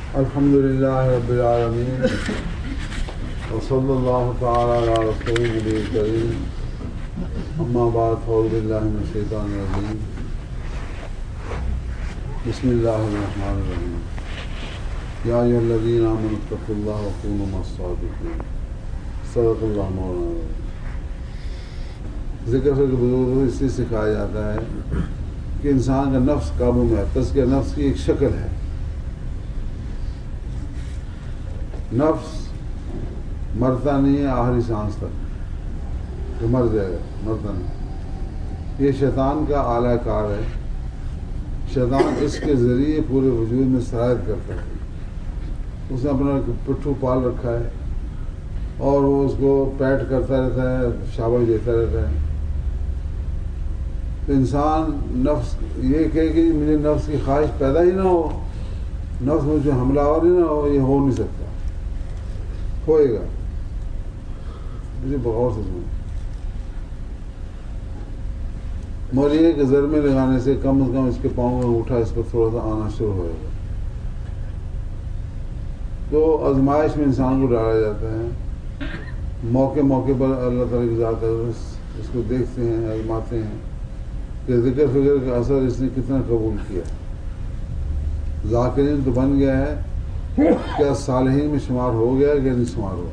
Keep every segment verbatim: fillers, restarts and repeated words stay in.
الحمد للہ رب العالمین وصلی اللہ تعالی علی رسولہ الکریم اما بعد فاعوذ باللہ من الشیطان الرجیم بسم اللہ الرحمن الرحیم یا ایھا الذین آمنوا اتقوا اللہ وکونوا مع الصادقین صدق اللہ مولانا۔ ذکر فکر بزرگوں کو اس لیے سکھایا جاتا ہے کہ انسان کا نفس قابو میں ہے۔ تزکیہ نفس کی ایک شکل ہے۔ نفس مرتا نہیں ہے آخری سانس تک، وہ مر جائے گا، مرتا نہیں۔ یہ شیطان کا اعلیٰ کار ہے۔ شیطان اس کے ذریعے پورے وجود میں سرایت کرتا ہے۔ اس نے اپنا پٹھو پال رکھا ہے اور وہ اس کو پیٹ کرتا رہتا ہے، شاباش دیتا رہتا ہے۔ تو انسان نفس یہ کہے کہ مجھے نفس کی خواہش پیدا ہی نہ ہو، نفس میں جو حملہ آور ہی نہ ہو، یہ ہو نہیں سکتا، ہوئے گا۔ مجھے بغور سے سنیں، مولیے کے ضربے لگانے سے کم از کم اس کے پاؤں میں اٹھا اس پر تھوڑا سا آنا شروع ہوئے گا۔ تو آزمائش میں انسان کو ڈالا جاتا ہے۔ موقع موقع پر اللہ تعالیٰ کی ذات اس کو دیکھتے ہیں، آزماتے ہیں کہ ذکر فکر کا اثر اس نے کتنا قبول کیا۔ ذاکرین تو بن گیا ہے، کیا صالحین میں شمار ہو گیا کہ نہیں شمار ہوا؟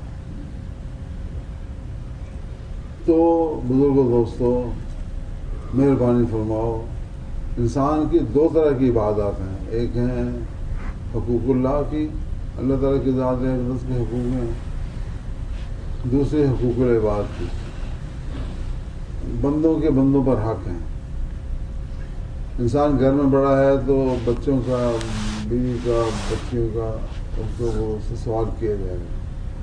تو بزرگوں دوستو مہربانی فرماؤ، انسان کی دو طرح کی عبادات ہیں۔ ایک ہیں حقوق اللہ کی، اللہ تعالیٰ کی ذات اقدس کے حقوق میں، دوسرے حقوق العباد کی، بندوں کے بندوں پر حق ہیں۔ انسان گھر میں بڑا ہے تو بچوں کا، بیوی کا، بچیوں کا اس کو وہ اس سے سوال کیا جائے گا۔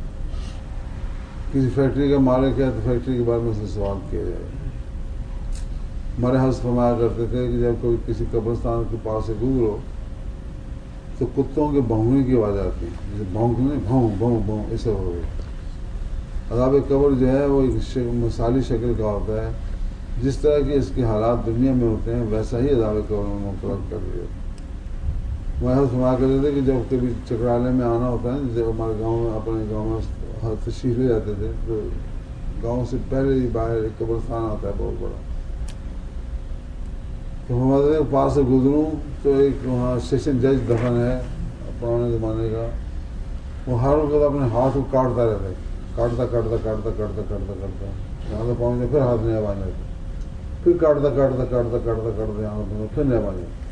کسی فیکٹری کا مالک ہے تو فیکٹری کے بارے میں اس سے سوال کیا جائے گا۔ ہمارے حضرت فرمایا کرتے تھے کہ جب کوئی کسی قبرستان کے پاس سے گزرو تو کتوں کے بھونکنے کی آواز آتی ہے، جیسے بھونکنے، بھوں بھوں بھوں، ایسا ہو گیا۔ عذاب قبر جو ہے وہ ایک مثالی شکل کا ہوتا ہے۔ جس طرح کے اس کے حالات دنیا میں ہوتے ہیں ویسا ہی عذاب قبر میں مقرر کر دیا۔ ہمارے حضرت فرمایا کرتے تھے کہ جب کبھی چکرالے میں آنا ہوتا ہے، جب ہمارے گاؤں میں، اپنے گاؤں میں تشریف لے جاتے تھے تو گاؤں سے پہلے ہی باہر ایک قبرستان آتا ہے بہت بڑا۔ تو ہمارے پاس سے گزروں تو ایک وہاں سیشن جج دفن ہے پرانے زمانے کا، وہ ہر وقت اپنے ہاتھ کو کاٹتا رہتا ہے، کاٹتا کاٹتا کاٹتا کاٹتا کاٹتا کاٹتا یہاں سے پہنچتے پھر ہاتھ نیا بن جاتا، پھر کاٹتا کاٹتا کاٹتا کاٹتا کاٹتا یہاں سے پھر نیا بن جاتا۔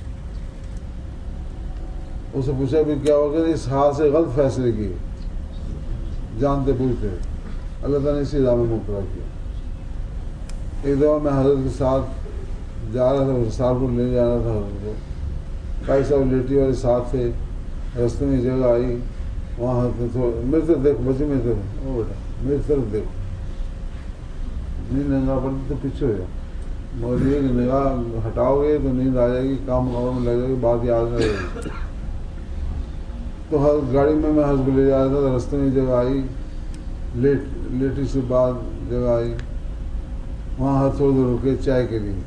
اس سے پوچھا بھی کیا ہو گیا؟ اس ہاتھ سے غلط فیصلے کیے، جانتے بوجھتے۔ اللہ تعالیٰ نے اسی عذاب میں مبتلا کیا۔ ایک دفعہ میں حضرت کے ساتھ جا رہا تھا، سالپور لے جا رہا تھا حضرت کو، بھائی صاحب لیٹی والے ساتھ تھے، رستے میں جگہ آئی، وہاں میری طرف دیکھو بچے، میری طرف، او بیٹا میری طرف دیکھو، نیند نگاہ پڑتی تو پیچھے ہو جاؤ، مگر یہ کہ نگاہ ہٹاؤ گے تو نیند آ جائے گی، کام کاموں میں لگ جائے گی، بات یاد نہ رہے گی۔ تو گاڑی میں میں حضرت کو لے جا رہا تھا، رستے میں جگہ آئی، لیٹ لیٹی سے بعد جگہ آئی، وہاں ہر تھوڑی دیر رکے چائے کے لیے۔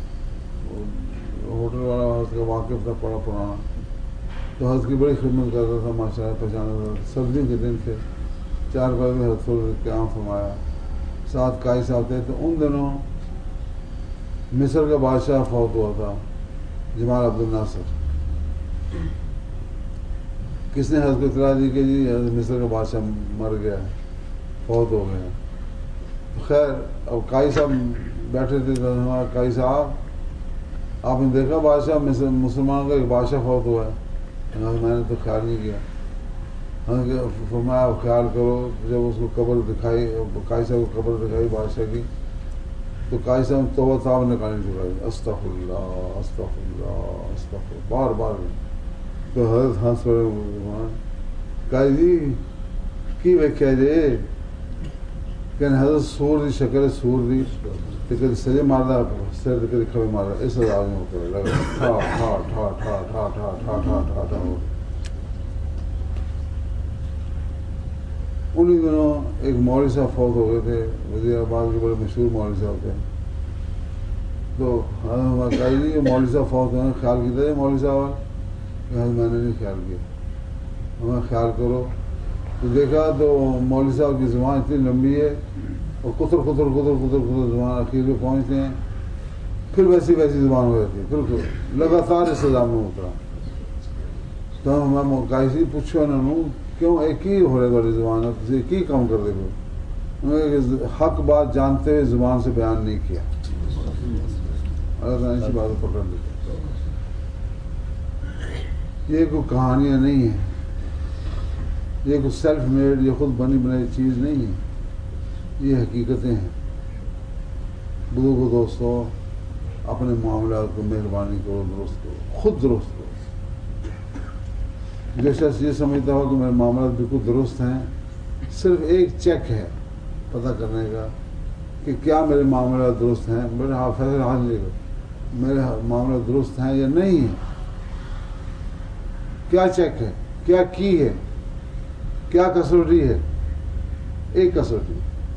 ہوٹل والا حضرت کا واقف تھا بڑا پرانا، تو حضرت کی بڑی خدمت کرتا تھا، ماشاء اللہ پہچانا تھا۔ سردیوں کے دن تھے، چار بار میں حضرت کو قیام فرمایا، ساتھ قائی صاحب تھے۔ تو ان دنوں مصر کا بادشاہ فوت ہوا تھا، جمال عبد الناصر۔ کس نے حضرت کو اطلاع دی کہ جی مصر کا بادشاہ مر گیا ہے، فوت ہو گیا؟ خیر اب قائی صاحب بیٹھے تھے، تو ہمارا قائی صاحب آپ نے دیکھا بادشاہ مسلمانوں کا ایک بادشاہ فوت ہوا ہے؟ میں نے تو خیال نہیں کیا۔ فرمایا آپ خیال کرو۔ جب اس کو قبر دکھائی، قائی صاحب کو قبر دکھائی بادشاہ کی، تو قائی صاحب توبہ صاحب نکالنے چکا، استغفر اللہ استغفر اللہ استغفر بار بار۔ تو حضرت ہنس پڑے، قائی جی کی ویکھیا جی کہ حضرت سور دی شکل سور دی، تو کدی سجے ماردا سر تے کدی کھبے ماردا، اس عذاب میں ہوتا ہے لگا ٹھا ٹھا ٹھا ٹھا ٹھا ٹھا ٹھا ٹھا ٹھا ٹھا ہو۔ انہیں دنوں ایک مولوی صاحب فوت ہو گئے تھے، وزیر آباد کے بڑے مشہور مولوی صاحب تھے۔ تو ہمارے قائی جی مولوی صاحب فوت ہوئے، خیال کیا تھا مولوی صاحب؟ میں نے نہیں خیال کیا۔ ہمیں خیال کرو. تو دیکھا تو مولوی صاحب کی زبان اتنی لمبی ہے اور کتر کتر کتر کتر کتر زبان اخیر پہ پہنچتے ہیں, پھر ویسی ویسی زبان ہو جاتی ہے, بالکل لگاتار اس نظام میں اترا. تو ہمیں کاسی پوچھو انہوں کیوں ایک ہی ہو رہے بڑی زبان ہے, ایک ہی کام کر دے گا, حق بات جانتے ہوئے زبان سے بیان نہیں کیا. اللہ تعالیٰ اسی بات کو پکڑ لیتے. یہ کوئی کہانیاں نہیں ہیں, یہ کوئی سیلف میڈ, یہ خود بنی بنائی چیز نہیں ہے, یہ حقیقتیں ہیں. بزرگوں دوستوں, اپنے معاملات کو مہربانی کرو, درست کرو, خود درست کرو. جو شخص یہ سمجھتا ہو کہ میرے معاملات بالکل درست ہیں, صرف ایک چیک ہے پتہ کرنے کا کہ کیا میرے معاملات درست ہیں. میرے ہاں فیصلہ حاصل کرو, میرے معاملات درست ہیں یا نہیں ہیں. کیا چیک ہے, کیا کی ہے, کیا کسوٹی ہے. ایک کسوٹی,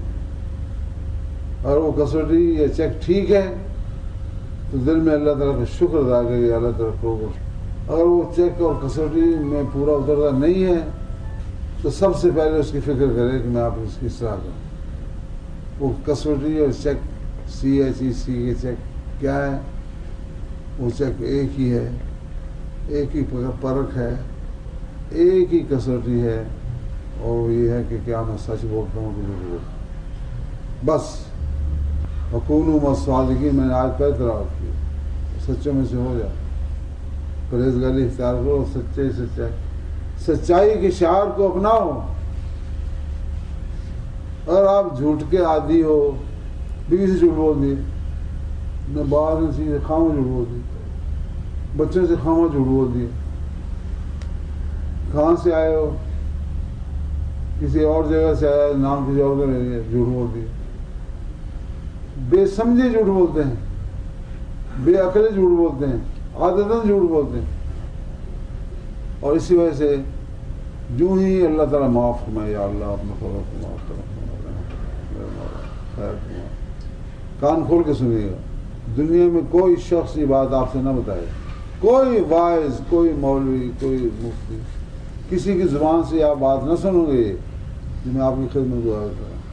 اور وہ کسوٹی یا چیک ٹھیک ہے تو دل میں اللہ تعالیٰ کا شکر ادا کریے. اللہ تعالیٰ کو اگر وہ چیک اور کسوٹی میں پورا اترتا نہیں ہے تو سب سے پہلے اس کی فکر کرے کہ میں آپ اس کی اصلاح کروں. وہ کسوٹی اور چیک سی ایچ ای سی کے چیک کیا ہے, وہ چیک ایک ہی ہے, ایک ہی پرکھ ہے, ایک ہی کسوٹی ہے, اور وہ یہ ہے کہ کیا میں سچ بولتا ہوں کہ نہیں بولتا. بس حکومت مسوادگی میں نے آج پہلے تلاوت کی, سچوں میں سے ہو جائے, پرہیزگاری اختیار کرو, سچائی سچائی سچائی کے شعار کو اپناؤ. اگر آپ جھوٹ کے عادی ہو, بیوی سے جھوٹ بول دیے, نہ باہر سے خامہ جھوٹ بول دی, بچوں سے خامہ جھوٹ بول دیے, کہاں سے آئے ہو, کسی اور جگہ سے آیا, نام کسی اور کا لے لیا, جھوٹ بول دیے. بے سمجھے جھوٹ بولتے ہیں, بے عقلے جھوٹ بولتے ہیں, عادتاً جھوٹ بولتے ہیں. اور اسی وجہ سے جو ہی اللہ تعالیٰ معاف فرمائے, یا اللہ اپنے خبر کو معاف کرو, خیر فرما. کان کھول کے سنیے گا, دنیا میں کوئی شخص یہ بات آپ سے نہ بتائے, کوئی واعظ, کوئی مولوی, کوئی مفتی, کسی کی زبان سے آپ بات نہ سنو گے جو میں آپ کی خدمت دعا کرتا ہوں.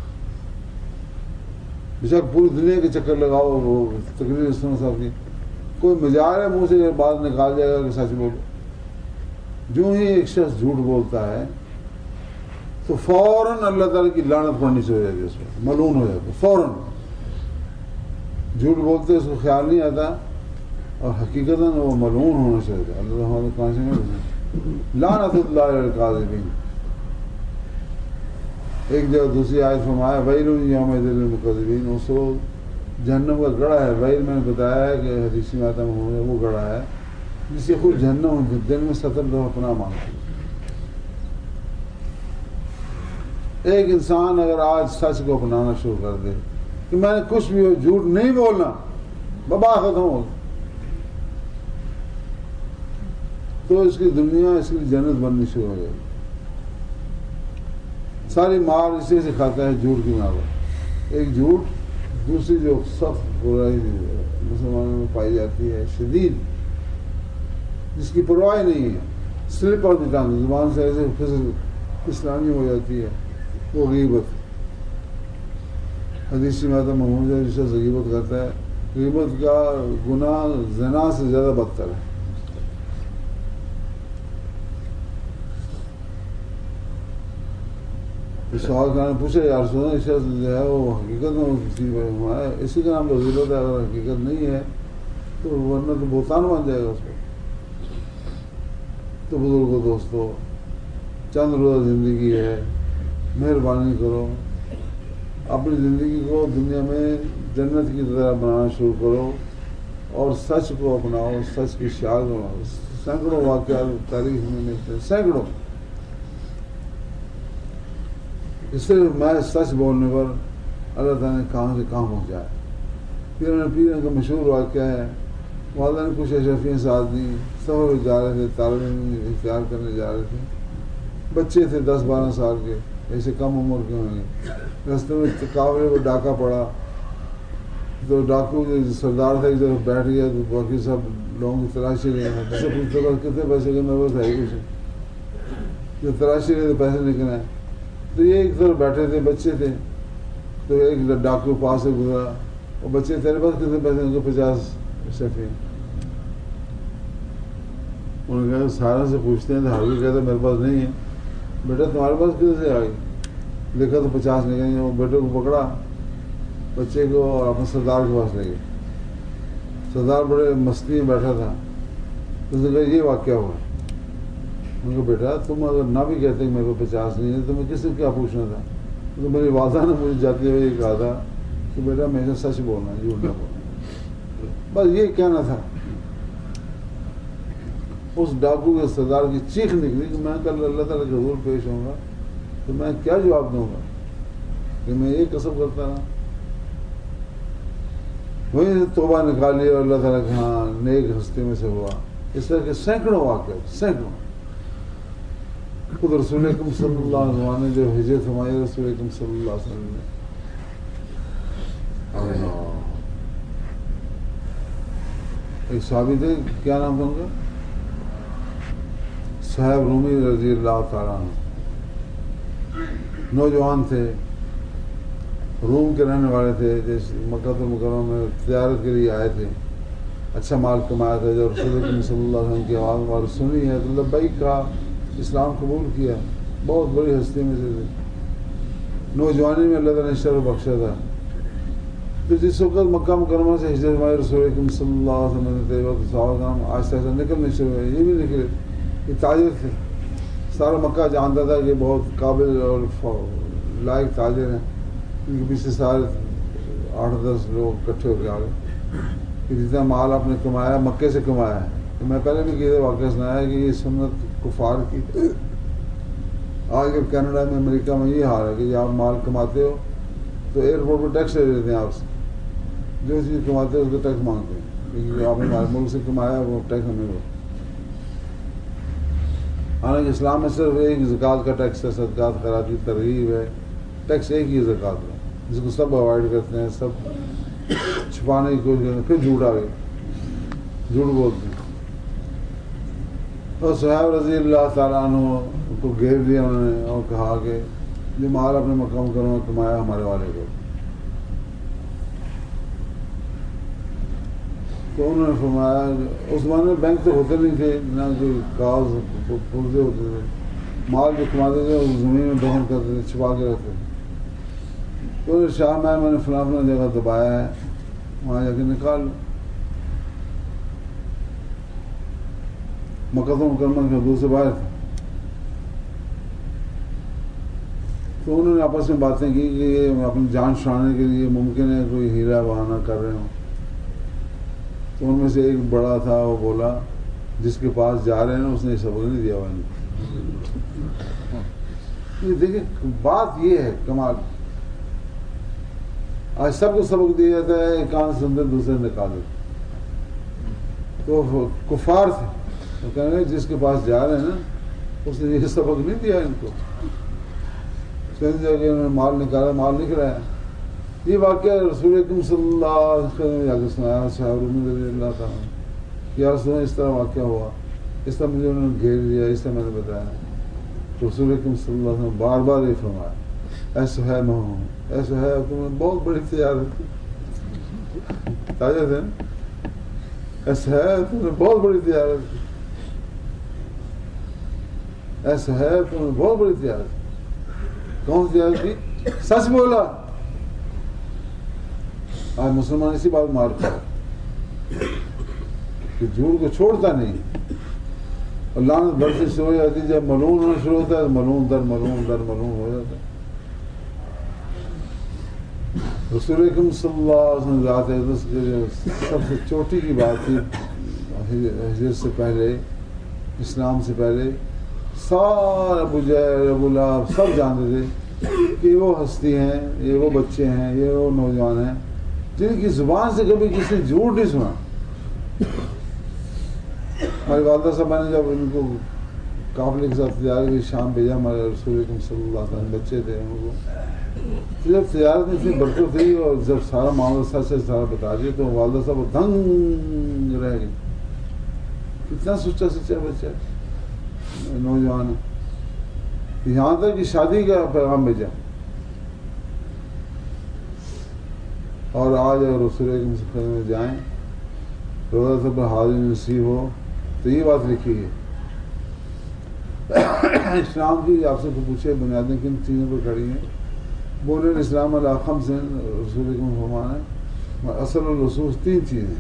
بے شک پوری دنیا کے چکر لگاؤ, وہ تقریر سنو صاحب کی, کوئی مجال ہے منہ سے یہ بات نکال جائے گا کہ سچ بولو. جو ہی ایک شخص جھوٹ بولتا ہے تو فوراً اللہ تعالیٰ کی لعنت پڑنی سے ہو جائے گی, اس پر ملعون ہو جائے گا فوراً. جھوٹ بولتے اس کو خیال نہیں آتا, اور حقیقتاً وہ ملعون ہونا چاہیے. اللہ تعالیٰ کہاں سے نہیں, لعنت اللہ علی الکاذبین. ایک جگہ دوسری آیت فرمایا ویل یومئذ للمکذبین, اس کو جہنم کا گڑھا ہے. ویل میں نے بتایا ہے کہ حدیث میں آتا ہے وہ گڑھا ہے جس سے خود جہنم دن میں ستر دفعہ پناہ مانگتی ہے. ایک انسان اگر آج سچ کو اپنانا شروع کر دے کہ میں نے کچھ بھی ہو جھوٹ نہیں بولنا, بابا ختم ہو, تو اس کی دنیا اس کی جنت بننی شروع ہو جائے گی. ساری مار اسی سے کھاتا ہے, جھوٹ کی مار. ایک جھوٹ, دوسری جو سخت برائی مسلمانوں میں پائی جاتی ہے شدید, جس کی پرواہ نہیں ہے, سلپ آف دی ٹنگ, زبان سے ایسے پھسل اسلامی ہو جاتی ہے, وہ غیبت. حدیث میں آتا محمود جس سے غیبت کرتا ہے, غیبت کا گناہ زنا سے زیادہ بدتر ہے. اس سوال کا پوچھے یار سونا اس شخص جو ہے وہ حقیقت میں اسی کا نام تو غیبت ہے, اگر حقیقت نہیں ہے تو ورنہ تو بہتان بن جائے گا اس کو. تو بزرگوں دوستو, چند روزہ زندگی ہے, مہربانی کرو اپنی زندگی کو دنیا میں جنت کی طرح بنانا شروع کرو, اور سچ کو اپناؤ, سچ کی شعار بناؤ. سینکڑوں واقعات تاریخ میں ملتے ہیں, سینکڑوں. اس سے میں سچ بولنے پر اللہ تعالیٰ نے کہاں سے کہاں پہنچایا. پیرن پیرن کا مشہور واقعہ ہے, والدین کچھ اشرفیاں ساتھ دی, سفر جا رہے تھے, طالب علم اختیار کرنے جا رہے تھے, بچے تھے دس بارہ سال کے, ایسے کم عمر کے ہوں گے. راستے میں قافلے کو ڈاکہ پڑا, تو ڈاکو جو سردار تھا ایک جگہ بیٹھ گیا, تو باقی سب لوگوں کی تلاشی لے گئے. جسے پوچھتے بس کتنے پیسے کے, میرے پاس ہے کچھ. جو تراشی رہے تھے پیسے نکلے. تو یہ ایک طرف بیٹھے تھے, بچے تھے, تو ایک ڈاکو پاس سے گزرا, اور بچے تیرے پاس کتنے پیسے؟ ان کو پچاس شفی. انہوں نے کہا سارا سے پوچھتے ہیں, تو ہر کوئی کہتا ہے میرے پاس نہیں ہے. بیٹا تمہارے پاس کدھر سے آئی؟ دیکھا تو پچاس نکلے. وہ بیٹے کو پکڑا, بچے کو, اور اپنے سردار کے پاس لے گئے. سردار بڑے مستی میں بیٹھا تھا. تو اس نے کہا یہ واقعہ ہوا. ان کو بیٹا تم اگر نہ بھی کہتے کہ میرے کو پچاس نہیں ہے تو میں کس سے کیا پوچھنا تھا؟ تو میری والدہ نے مجھے جاتے ہوئے یہ کہا تھا کہ بیٹا ہمیشہ سچ بولنا, جھوٹ نہ بولنا. بس یہ کہنا تھا. اس ڈاکو کے سردار کی چیخ نکلی کہ میں کل اللہ تعالیٰ کے حضور پیش ہوں گا تو میں کیا جواب دوں گا کہ میں یہ قسم کرتا رہا. وہیں سے توبہ نکالی اور اللہ تعالیٰ کے ہاں نیک ہستی میں سے ہوا. اس طرح کے سینکڑوں واقع, سینکڑوں. خود رسول اکرم صلی اللہ علیہ وسلم نے جو ہجرت فرمائی, رسول اکرم صلی اللہ علیہ وسلم نے ایک صحابی تھے, کیا نام تھا ان کا؟ صہیب رومی رضی اللہ تعالیٰ عنہ. نوجوان تھے, روم کے رہنے والے تھے, جیسے مکہ المکرمہ میں تجارت کے لیے آئے تھے. اچھا مال کمایا تھا. جب رسول اکرم صلی اللہ علیہ وسلم کی آواز وار سنی ہے تو لبیک کہا, اسلام قبول کیا. بہت بڑی ہستی میں سے تھے. نوجوانی میں اللہ تعالیٰ نے شرف بخشا تھا. تو جس وقت مکہ مکرمہ سے ہجرت ہمارے رسول اکرم صلی اللہ علیہ وسلم نے وقت صحابہ کرام آہستہ آہستہ نکلنے شروع ہوئے. یہ بھی نکلے, یہ تاجر تھے. سارا مکہ جانتا تھا کہ بہت قابل اور لائق تاجر ہیں. ان کے پیچھے سارے آٹھ دس لوگ اکٹھے ہو کے آ گئے کہ جتنا مال آپ نے کمایا مکے سے کمایا ہے. تو میں پہلے بھی کہتے واقعہ سنایا کہ یہ سنت کفار کی. آج کل کینیڈا میں, امریکہ میں یہ حال ہے کہ جب آپ مال کماتے ہو تو ایئرپورٹ پر ٹیکس لے لیتے ہیں آپ سے. جو چیز کماتے ہیں اس کا ٹیکس مانگتے ہیں, لیکن جو آپ نے ہمارے ملک سے کمایا وہ ٹیکس ہمیں ہو. حالانکہ اسلام میں صرف ایک زکوٰۃ کا ٹیکس ہے, صدقات خیرات کی ترغیب ہے. ٹیکس ایک ہی زکوٰۃ ہے جس کو سب اوائڈ کرتے ہیں, سب چھپانے کی کوشش کرتے ہیں. پھر جھوٹ آ گئی, جھوٹ بولتے ہیں. اور صحابہ رضی اللہ تعالیٰ عنہ کو گھیر دیا انہوں نے اور کہا کہ جو مال اپنے مکہ مکرمہ کمایا ہمارے والے کو. تو انہوں نے فرمایا, اس زمانے میں بینک تو ہوتے نہیں تھے, نہ کوئی کاغذ پرزے ہوتے تھے. مال جو کماتے تھے اس زمین میں دفن کرتے تھے, چھپا کے رکھتے تھے. تو شاہ میں میں نے فلاں فلاں جگہ دبایا ہے, وہاں جا کے نکال لو. مکہ مکرمہ کے حدود سے باہر تھے. تو انہوں نے آپس میں باتیں کی کہ یہ اپنی جان چھڑانے کے لیے ممکن ہے کوئی ہیرا بہانہ کر رہے ہوں. تو ان میں سے ایک بڑا تھا, وہ بولا جس کے پاس جا رہے ہیں اس نے سبق نہیں دیا ہوا. دیکھیں بات یہ ہے کمال. آج سب کو سبق دیا جاتا ہے, ایک کان سے سنتے دوسرے نکال دیتے. تو کفار تھے, وہ کہہ رہے جس کے پاس جا رہے ہیں نا اس نے یہ سبق نہیں دیا ان کو. جگہ انہوں نے مال نکالا, مال نکلا ہے. یہ واقعہ رسول اکرم صلی اللہ علیہ وسلم نے جا کے سنایا صحابہ رضی اللہ تعالیٰ کہ یار سنیں اس طرح واقعہ ہوا, اس طرح مجھے انہوں نے گھیر دیا, اس طرح میں نے بتایا. رسول اکرم صلی اللہ علیہ وسلم بار بار یہ فرمایا, ایسا ہے میں ہوں, ایسا ہے تمہیں بہت بڑی تجارت تاجر تھے, ایسا ہے تمہیں بہت بڑی تجارت, ایسا ہے تمہیں بہت بڑی تجارت. کون سی تجارت کی؟ سچ بولا. آج مسلمان اسی بات مارتا ہے کہ جھوٹ کو چھوڑتا نہیں, اور لعنت بڑھتی شروع ہو جاتی. جب ملعون ہونا شروع ہوتا ہے تو ملعون در ملعون در ملعون ہو جاتا ہے. رسول اکرم صلی اللہ علیہ وسلم ذات اقدس کے جو سب سے چوٹی کی بات تھی ہجرت سے پہلے, اسلام سے پہلے, سارے ابو جہل ابو لہب سب جانتے تھے کہ وہ ہستی ہیں, یہ وہ بچے ہیں, یہ وہ نوجوان ہیں جن کی زبان سے کبھی کسی نے جھوٹ نہیں سنا. ہماری والدہ صاحبہ نے جب ان کو قافلے کے ساتھ تجارت کی شام بھیجا, ہمارے رسول اکرم صلی اللہ علیہ وسلم بچے تھے ان کو, جب تجارت میں اتنی برکت تھی اور جب سارا معاملہ سچ سے سارا بتا دیا تو والدہ صاحب دنگ رہ گئی. کتنا سچا سچا بچہ نوجوان ہے. یہاں تک کہ شادی کا پیغام بھیجا. اور آج اگر رسول اکرم صلی اللہ علیہ وسلم میں جائیں روزہ سب پر حاضر نصیب ہو تو یہ بات لکھی ہے. اسلام کی آپ سے پوچھے بنیادیں کن چیزوں پر کھڑی ہیں؟ بولے اسلام علی خمس، رسول اکرم فرمان ہے اصل الرسول تین چیزیں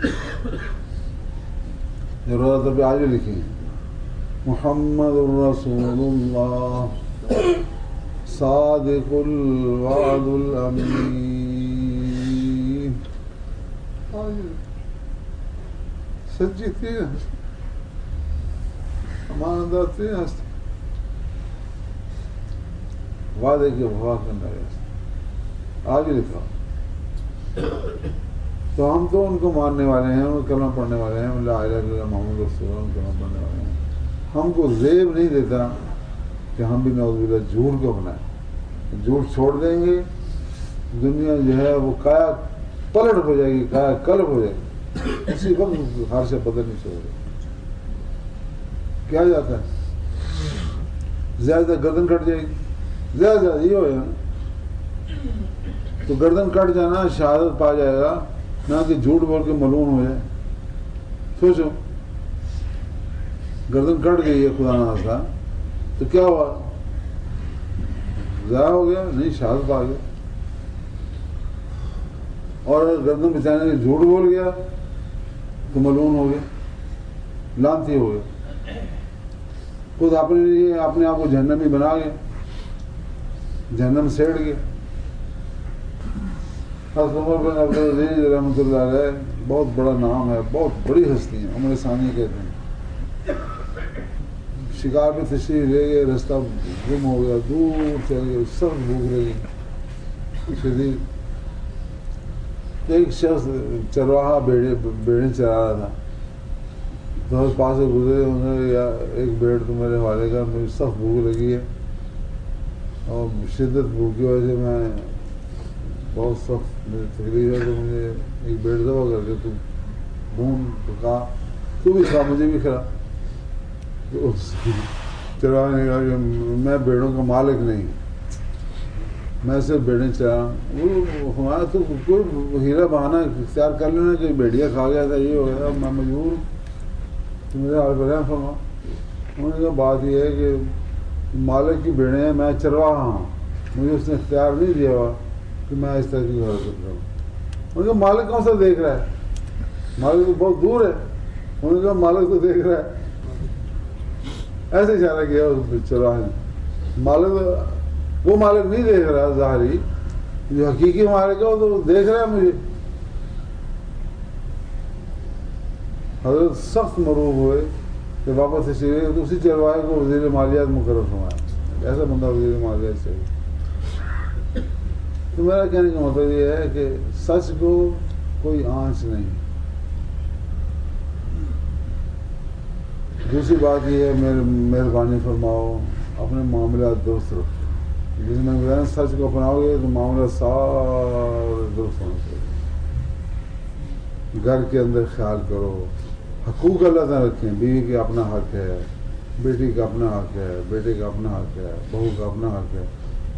جو روزہ سب پہ آج بھی لکھی ہیں. محمد الرسول اللہ صادق الوعد الامین. سچی تین ہمارے اندر تین ہستی وعدے کی وفا کرنا ہے. آج لکھا تو ہم تو ان کو ماننے والے ہیں، ان کلمہ پڑھنے والے ہیں، لا الہ الا اللہ محمد رسول اللہ کلمہ پڑھنے والے ہیں. ہم کو زیب نہیں دیتا کہ ہم بھی نعوذ باللہ جھوٹ کو اپنائیں. جھوٹ چھوڑ دیں گے دنیا جو ہے وہ کایا پلٹ ہو جائے گی، کایا کلب ہو جائے گی. اسی وقت ہر سے بدل نہیں چھوڑے کیا جاتا ہے زیادہ گردن کٹ جائے گی. زیادہ زیادہ یہ ہو جائے تو گردن کٹ جانا شہادت پا جائے گا، نہ کہ جھوٹ بول کے ملعون ہو جائے. سوچو گردن کٹ گئی ہے خدا نہ خاصا تو کیا ہوا؟ ضائع ہو گیا؟ نہیں، شہادت پا گیا. اور گردن بچانے کے جھوٹ بول گیا تو ملعون ہو گیا، لعنتی ہو گیا. خود اپنے لیے اپنے آپ کو جہنمی بنا گیا، جہنم سیڑ گیا. حضرت عمر بن عبدالعزیز رحمۃ اللہ علیہ بہت بڑا نام ہے، بہت بڑی ہستی ہیں، عمر ثانی کہتے ہیں. شکار پہ تشریف لے گئے، رستہ گم ہو گیا، دور چل گئے، سخت بھوک لگی شدید. ایک شخص چرواہا بیڑے بیڑے چرا رہا تھا تو پاس سے گزرے، انہوں نے یا ایک بیڑ تو میرے حوالے کا، مجھے سخت بھوک لگی ہے اور شدت بھوک کی وجہ سے میں بہت سخت میری تکلیف ہے، تو مجھے ایک بیڑ ذبح کر کے تو بھون پکا، تو بھی کھا مجھے بھی کھلا. چرواہے نے کہا کہ میں بیڑوں کا مالک نہیں، میں صرف بیڑیں چرا. وہ ہمارا تو کوئی ہیرا بہانہ اختیار کر لینا کہ بیڑیا کھا گیا تھا، یہ ہو گیا، میں مجبور ہوں. تو میرے حال پر رحم فرما. انہوں نے کہا بات یہ ہے کہ مالک کی بیڑیں ہیں، میں چرواہا ہوں، مجھے اس نے اختیار نہیں دیا ہوا کہ میں اس طرح کی حرکت کروں. انہوں نے کہا مالک کون سا دیکھ رہا ہے؟ مالک تو بہت دور ہے. انہوں نے کہا مالک تو دیکھ رہا ہے. ایسے اشارہ کیا اس چرواہے نے. مالک وہ مالک نہیں دیکھ رہا ظاہری، جو حقیقی مالک ہے وہ تو دیکھ رہا ہے مجھے. حضرت سخت مروب ہوئے کہ واپس تشریف تو اسی چرواہے کو وزیر مالیات مقرر فرمایا. ایسا بندہ وزیر مالیات چاہیے. تو میرا کہنے کا مطلب یہ ہے کہ سچ کو کوئی آنچ نہیں. دوسری بات یہ ہے مہربانی فرماؤ اپنے معاملات درست رکھو. جس میں بتایا سچ کو اپناؤ گے تو معاملات سارے درست ہونا چاہیے. گھر کے اندر خیال کرو، حقوق اللہ تعالیٰ رکھیں. بیوی کا اپنا حق ہے، بیٹی کا اپنا حق ہے، بیٹے کا اپنا حق ہے، بہو کا اپنا حق ہے.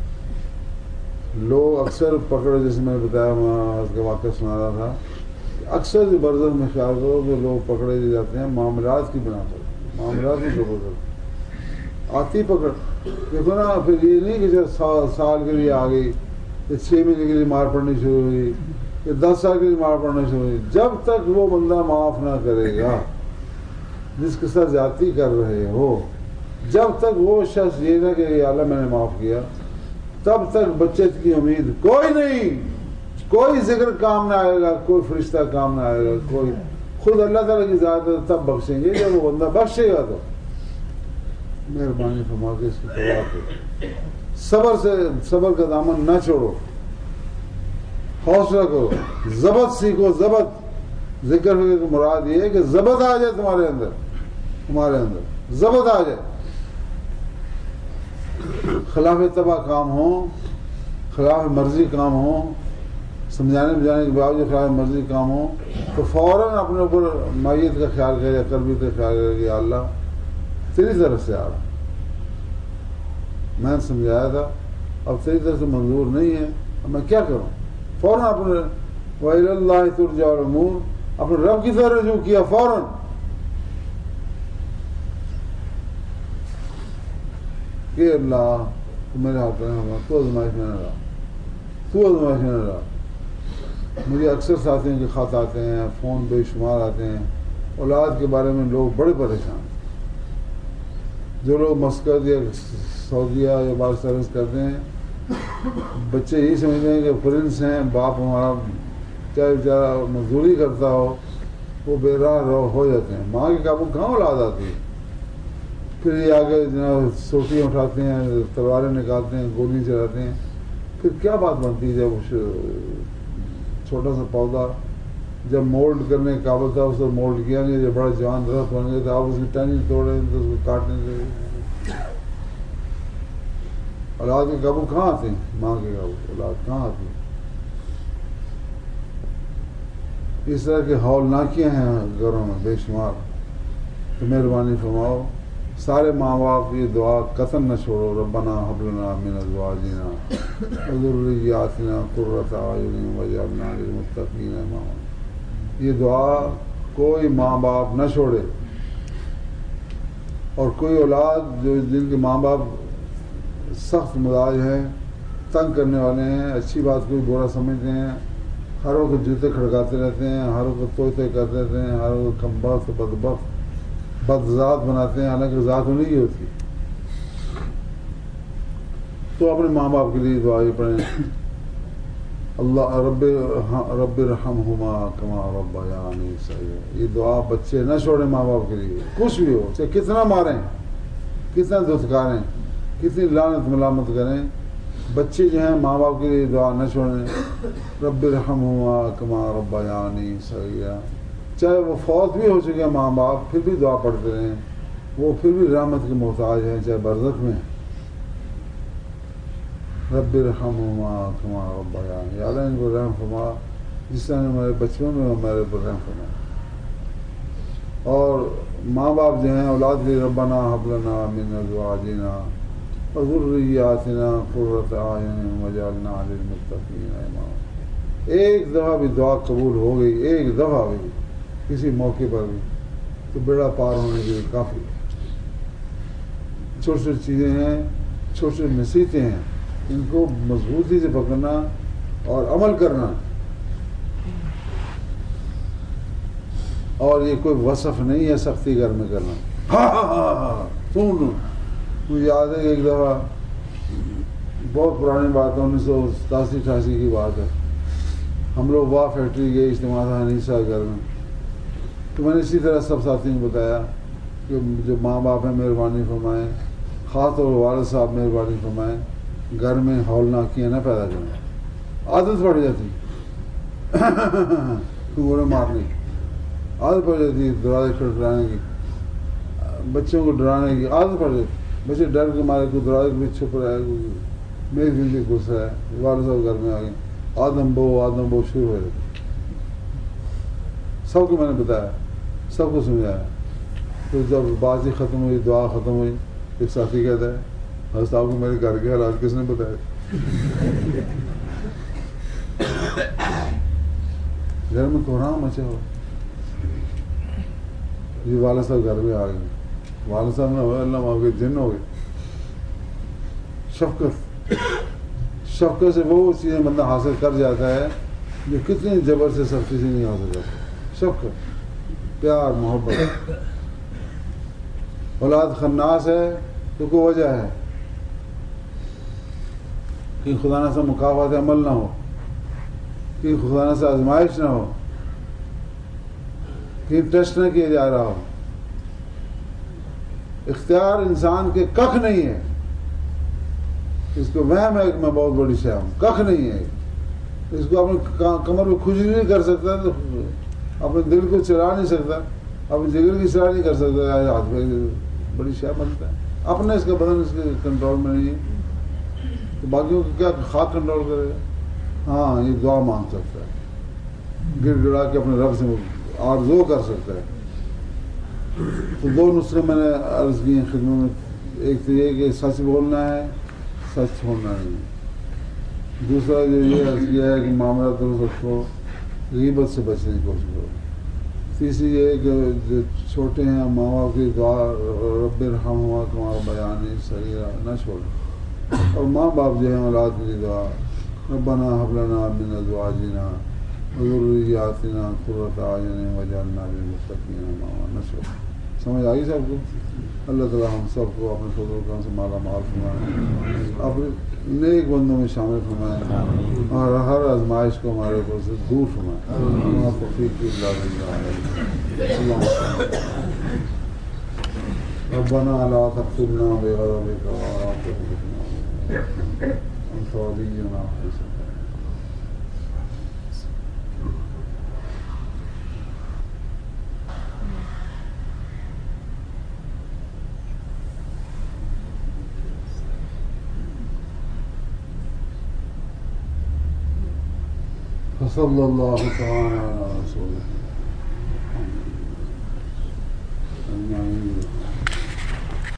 لوگ اکثر پکڑ، جیسے میں نے بتایا میں اس کا واقعہ سنا رہا تھا، اکثر جو برزخ میں خیال کرو کہ لوگ پکڑے جاتے ہیں معاملات کی بنا پر. معاملات میں زبردست آتی پکڑ. دیکھو نا، پھر یہ نہیں کہ جب سال سال کے لیے آ گئی، یا چھ مہینے کے لیے مار پڑنی شروع ہوئی، یا دس سال کے لیے مار پڑنا شروع ہوئی. جب تک وہ بندہ معاف نہ کرے گا جس کے ساتھ زیادتی کر رہے ہو، جب تک وہ شخص یہ نہ کہ یا اللہ میں نے معاف کیا، تب تک بچت کی امید کوئی نہیں. کوئی ذکر کام نہ آئے گا، کوئی فرشتہ کام نہ آئے گا، کوئی خود اللہ تعالیٰ کی ذات تب بخشیں گے جب وہ بندہ بخشے گا. تو مہربانی فرما کے اس کی پرواہ کرو. صبر سے صبر کا دامن نہ چھوڑو، حوصلہ کرو، ضبط سیکھو. ضبط ذکر ہوئے تو مراد یہ ہے کہ ضبط آ جائے تمہارے اندر، تمہارے اندر ضبط آ جائے. خلاف طبع کام ہو، خلاف مرضی کام ہو، سمجھانے بجانے کے باوجود خلاف مرضی کام ہو، تو فوراً اپنے اوپر مائیت کا خیال کرے، تربیت کا خیال کرے کہ یا اللہ تیری طرف سے آ رہا. میں نے سمجھایا تھا اب تیری طرف سے منظور نہیں ہے، اب میں کیا کروں؟ فوراً اپنے وَإِلَى اللَّهِ تُرْجَعُ الْأُمُورُ اپنے رب کی طرف رجوع کیا فوراً. کہ اللہ تو میرے ہاتھ میں تو آزمائش میں نہ رہا، تو آزمائش میں نہ رہا. مجھے اکثر ساتھیوں کے خط آتے ہیں، فون بے شمار آتے ہیں، اولاد کے بارے میں لوگ بڑے پریشان ہیں. جو لوگ مسقط یا سعودیہ یا باہر سروس کرتے ہیں، بچے یہی سمجھتے ہیں کہ پرنس ہیں، باپ ہمارا چاہے بیچارہ مزدوری کرتا ہو وہ بے راہ رو ہو جاتے ہیں. ماں کے قابو کہاں اولاد آتی ہے؟ پھر یہ آگے جناب سوٹیاں اٹھاتے ہیں، تلواریں نکالتے ہیں، گولی چلاتے ہیں. پھر کیا بات بنتی ہے؟ جب چھوٹا سا پودا جب مولڈ کرنے کے قابل تھا اس کو مولڈ کیا نہیں، جب بڑا جوان درخت بن گیا تو آپ اس کی ٹہنی توڑیں تو اس کو کاٹنے سے اولاد کے قابو کہاں آتے ہیں؟ ماں کے قابو اولاد کہاں آتی ہے؟ اس طرح کے ہولناکیاں ہیں گھروں میں بے شمار. تو مہربانی فرماؤ سارے ماں باپ یہ دعا قطعاً نہ چھوڑو. ربنا هب لنا من ازواجنا وذرياتنا قرة اعین واجعلنا للمتقین اماما. یہ دعا کوئی ماں باپ نہ چھوڑے، اور کوئی اولاد جو جن کے ماں باپ سخت مزاج ہیں، تنگ کرنے والے ہیں، اچھی بات کوئی برا سمجھتے ہیں، ہر وقت جوتے کھڑکاتے رہتے ہیں، ہر وقت توتے کرتے رہتے ہیں، ہر وقت کمبخت بدبخت بد ذات بناتے ہیں، حالانکہ ذات انہیں کی ہوتی. تو اپنے ماں باپ کے لیے دعا یہ پڑھیں اللہ رب رب ارحمہما کما ربیانی صغیرا. یہ دعا بچے نہ چھوڑیں ماں باپ کے لیے، کچھ بھی ہو، چاہے کتنا ماریں، کتنا دھتکاریں، کتنی لعنت ملامت کریں، بچے جو ہیں ماں باپ کے لیے دعا نہ چھوڑیں. رب ارحمہما کما ربیانی صغیرا. چاہے وہ فوت بھی ہو چکے ماں باپ پھر بھی دعا پڑھتے رہیں، وہ پھر بھی رحمت کے محتاج ہیں چاہے برزخ میں. رب ارحمہما کما ربیانی، یا اللہ ان کو رحم فرما جس طرح ہمارے بچپن میں ہمارے اوپر رحم فرما. اور ماں باپ جو ہیں اولاد کے ربنا ہب لنا من ازواجنا وذریاتنا قرۃ اعین واجعلنا للمتقین اماما. ایک دفعہ بھی دعا قبول ہو گئی، ایک دفعہ بھی کسی موقع پر بھی، تو بیڑا پار ہونے کے لیے کافی. چھوٹی چھوٹی چیزیں ہیں، چھوٹی چھوٹی نصیحتیں ہیں، ان کو مضبوطی سے پکڑنا اور عمل کرنا. اور یہ کوئی وصف نہیں ہے سختی گھر میں کرنا. ہاں ہاں ہاں ہاں سن. مجھے یاد ہے کہ ایک دفعہ بہت پرانی بات ہے، انیس سو ستاسی اٹھاسی کی بات ہے، ہم لوگ واہ فیکٹری گئے، اجتماع تھا انیسا گھر میں. تو میں نے اسی طرح سب ساتھیوں کو بتایا کہ جو ماں باپ ہیں مہربانی فرمائیں، خاص طور والد صاحب مہربانی فرمائیں، گھر میں ہولناکیاں نہ پیدا کریں. عادت پڑ جاتی گوڑے مارنے کی، عادت پڑ جاتی ہے دروازے کھٹکھٹانے کی، بچوں کو ڈرانے کی عادت پڑ جاتی. بچے ڈر کے مارے کوئی دروازے کے پیچھے چھپ رہا ہے، کوئی میری زندگی گھس رہا ہے، والد صاحب گھر میں آ گئے، آدم بو آدم بو شروع ہو جاتی. سب کو میں نے بتایا، سب کو سمجھایا. تو جب بات ہی ختم ہوئی، دعا ختم ہوئی، ایک ساتھی کہتا ہے حضرت صاحب کو میرے گھر کے حالات کس نے بتایا؟ گھر میں کوہرام مچا ہوا. یہ والد صاحب گھر میں آ گئے، والد صاحب نے ہوئے اللہ معاف کے جن ہو گئے. شفقت شفقت سے وہ چیزیں بندہ حاصل کر جاتا ہے جو کتنی جبر سے سختی سے نہیں حاصل کرتا. شفقت، پیار، محبت. اولاد خناس ہے تو کوئی وجہ ہے کہ خدا نہ سے مقافات عمل نہ ہو، کہ خدا نہ سے آزمائش نہ ہو، کہ ٹیسٹ نہ کیا جا رہا ہو. اختیار انسان کے کخ نہیں ہے. اس کو وہم ہے کہ میں بہت بڑی شے ہوں، کخ نہیں ہے. اس کو اپنے کمر میں کھجلی نہیں کر سکتا، تو اپنے دل کو چلا نہیں سکتا، اپنے جگر کی چلا نہیں کر سکتا، ہاتھ میں بڑی شے بنتا ہے. اپنے اس کا بدن اس کے کنٹرول میں نہیں ہے، تو باقیوں کو کیا خاک کنٹرول کرے گا؟ ہاں یہ دعا مانگ سکتا ہے، گر گڑا کے اپنے رب سے آرزو کر سکتا ہے. تو دو نسخے میں نے عرض کی ہیں خدمت میں. ایک تو یہ کہ سچ بولنا ہے سچ چھوڑنا نہیں. دوسرا جو یہ عرض کیا ہے کہ معاملہ درست رکھو, غیبت سے بچنے کی کوشش کرو. تیسری یہ ہے کہ جو چھوٹے ہیں ماں باپ کی دعا رب ارحمہما کما ربیانی صغیرا نہ چھوڑیں, اور ماں باپ جو ہیں اولاد کی دعا ربنا هب لنا من ازواجنا وذریاتنا قرۃ اعین واجعلنا للمتقین اماما نہ چھوڑیں. سمجھ آئی سب کو؟ اللہ تعالیٰ ہم سب کو اپنے فضل و کرم سے مالا مال فرمائیں, اپنے نیک بندوں میں شامل فرمائیں, اور ہر آزمائش کو ہمارے اوپر سے دور فرمائیں. توفیق کی اللہ ربنا لا تقتلنا بغضبك ولا تهلكنا انت ولينا وحسبنا. صلی اللہ تعالی علی رسول